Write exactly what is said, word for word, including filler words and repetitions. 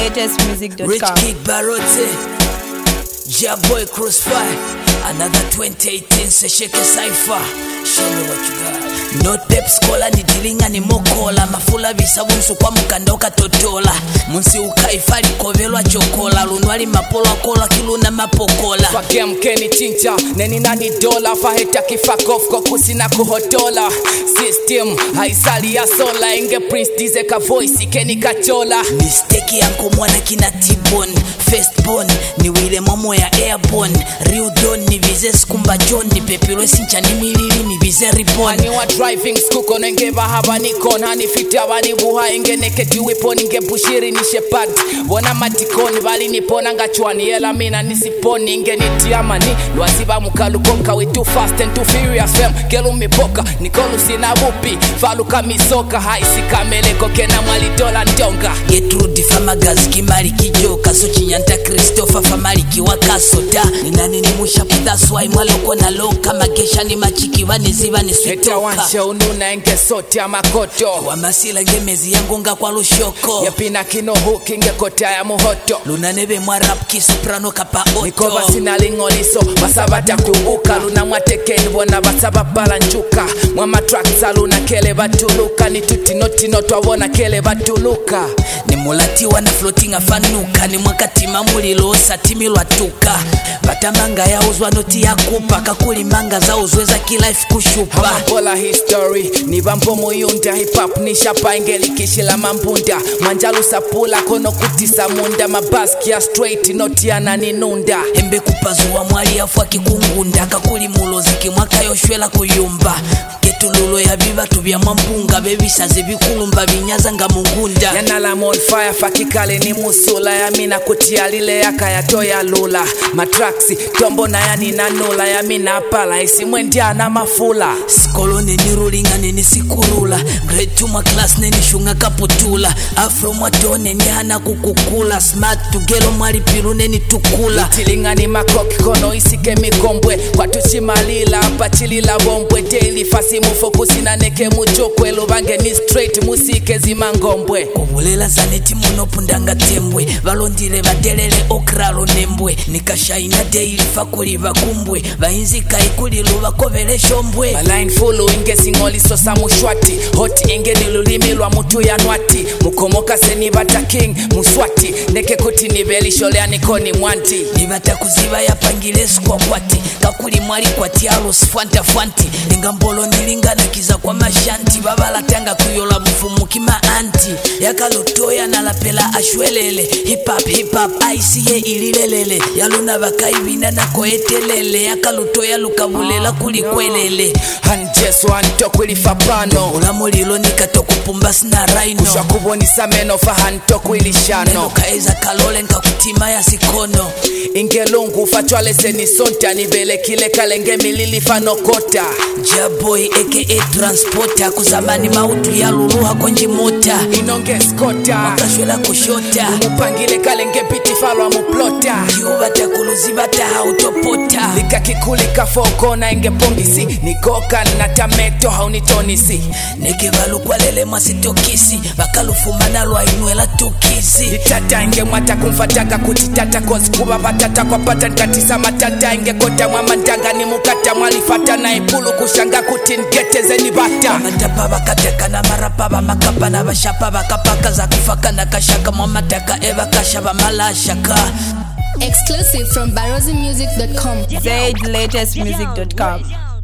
latest music dot com. Rich Kid Barote, Jaboy Crossfire, another twenty eighteen Sesheke Cypher. Show me what you got. Not pep skola ni dilinga ni mokola. Mafula visabunsu kwa mkandoka totola. Munsi ukaifari kovelwa chokola. Lunwali mapolo kola kiluna mapokola. Fake mkeni chincha, neni nani dola. Faheta kifak off kokusi na kuhotola. System, haisali ya sola. Inge prince dizeka voice, ikeni kachola. Mistake yanko mwana kina T-Bone. Firstborn, ni wile momo ya airborne. Real Don, ni vize skumba John. Ni pepiro sincha ni milili, ni vize ripon. Ani wa driving school kono inge bahaba nikon. Hani fiti wani buha inge neketi wipon. Inge bushiri ni shepard. Wana matikoni bali nipona ngachwani. Yela mina nisiponi inge nitiamani. Lwaziba mukalu konka we too fast and too furious fam. Gelu mipoka, nikolu sina bupi. Faluka misoka, haisi kamele kokena mwali dola ndonga. Getrude Famagazi kimari kijoka. So chinyanta Christopher famari kiwa kasota. Ninani ni mushapu that's why mwaloko na loka. Magesha ni machiki vani ziva ni switoka. Heta wansha ununa inge sote ya makoto. Wamasila ngemezi yangu nga kwa lushoko. Yapina kino hook inge kota ya muhoto. Luna nebe mwa rap ki soprano kapa oto. Nikoba sinalingoliso basabata kubuka. Luna mwatekeni wana basaba balanjuka. Mwama track za luna kele batuluka. Ni tuti noti notwa wana kele batuluka. Ni mulati wana floating afanuka. Ni mwakati mamulilo satimi lwatuka. Batamanga ya uzwa noti ya kupa. Kakuli manga za uzweza kilife kushupa. Hamambola history ni bambo muyunda. Hip hop ni shapa ingeli kishila mambunda. Manjalu sapula kono kutisa munda. Mabaski ya straight noti ya nani nunda. Embe kupazuwa mwali ya fuaki kungunda. Kakuli muloziki mwaka yoshwela kuyumba. Ketululo ya biba tubia mampunga. Baby saze bikulumba vinyaza nga mungunda. Yanala on fire fakikale ni musula. Ya mina kutia lile yaka ya toya lula. Matraksi tombo na yani nanula. Ya mina pala isi mwendia na mafula. Skolo neni rulinga neni sikurula. Grade two ma class neni shunga kaputula. Afro mwato neni hana kukukula. Smart tugelo mwali pilu neni tukula. Tilinga ni makoki kono isike mikombwe. Kwa tuchimalila pachilila bombwe. Daily fasi mufokusi na neke muchokwe. Lubange ni straight musike zimangombwe. Kubulela zaneti monopundanga tembwe. Valondile vadelele okralo nembwe. Nikashaina daily fakuli vakumbwe. Vahinzi kaikuli luva kovele shombwe. Maline fulu inge singoli sosa mushwati. Hot inge nilulimi lwa mutu ya nwati. Mukomoka seni bata king muswati. Neke kuti nibeli sholea nikoni mwanti. Nibata kuziva ya pangile skwa kwati. Kakuli mwali kwa tialo sfanta fanti. Ningambolo nilingana kiza kwa mashanti. Babala tanga kuyola mfumu kima anti. Yakalotoya na lapela ashwelele. Hip hop hip hop I C A ililelele. Yaluna vakaibina na koetelele. Yakalotoya lukabulela kulikwelele. Hanjesu antoko ilifapano. Ulamulilo nikatokupumba sina raino. Kusha kubonisa meno fa hantoko ilishano. Neno kaeza kalole nka kutima ya sikono. Ingelungu fachwale seni sonta. Nibele kile kalenge milili fanokota. Jaboy aka transporter. Kuzamani mautu ya luluha konji mota. Inonge skota. Makashwela kushota. Mupangile kalenge piti falwa muplota. Kiubata kuluzibata hautopota. Lika kikulika foko na inge pongisi. Nikoka na tameto haunitonisi. Neke valu kwa lele masitokisi. Bakalufumana lwa inuela tukisi. Litata inge mwata kumfataka kutitata. Kozi kuba batata kwa pata nkatisa matata. Inge kota mwamandanga ni mukata mwalifata. Na ipulu kushanga kutingete zeni bata. Matapa bakateka na marapa ba makapa na bashapa bakapaka za kufaka na kashaka. Mwamataka eva kashaba malashaka. Exclusive from barozi music dot com. Z latest music dot com.